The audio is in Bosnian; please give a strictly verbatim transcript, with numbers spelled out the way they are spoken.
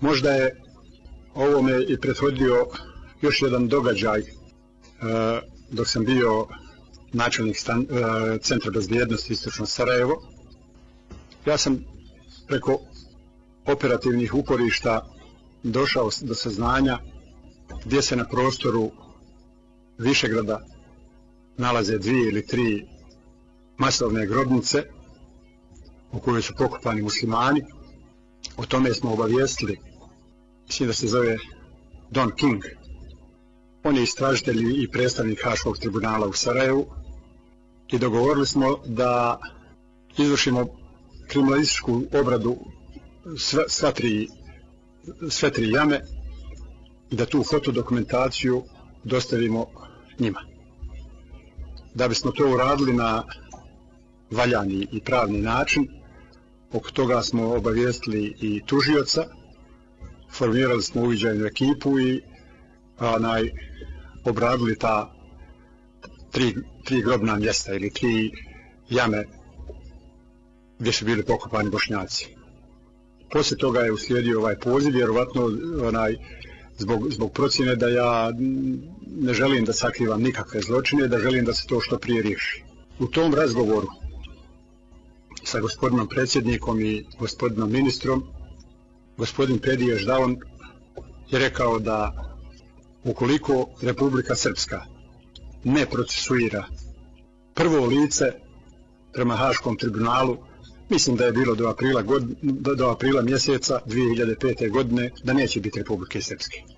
Možda je ovome i prethodio još jedan događaj e, dok sam bio načelnik stan, e, Centra bezbjednosti Istočno Sarajevo. Ja sam preko operativnih uporišta došao do saznanja gdje se na prostoru Višegrada nalaze dvije ili tri masovne grobnice u kojoj su pokopani muslimani. O tome smo obavijestili, mislim da se zove Don King. On je istražitelj i predstavnik Haškog tribunala u Sarajevu i dogovorili smo da izvršimo kriminalističku obradu sve, sva tri, sve tri jame i da tu fotodokumentaciju dostavimo njima. Da bismo to uradili na valjani i pravni način, oko toga smo obavijestili i tužioca, formirali smo uviđajnu ekipu i onaj, obradili ta tri, tri grobna mjesta ili tri jame gdje su bili pokopani Bošnjaci. Poslije toga je uslijedio ovaj poziv, vjerovatno onaj, zbog, zbog procjene da ja ne želim da sakrivam nikakve zločine, da želim da se to što prije riješi. U tom razgovoru sa gospodinom predsjednikom i gospodinom ministrom, gospodin Pediješ Daon je rekao da ukoliko Republika Srpska ne procesuira prvo lice prema Haškom tribunalu, mislim da je bilo do aprila, god, do, do aprila mjeseca dvije hiljade pete. godine, da neće biti Republike Srpske.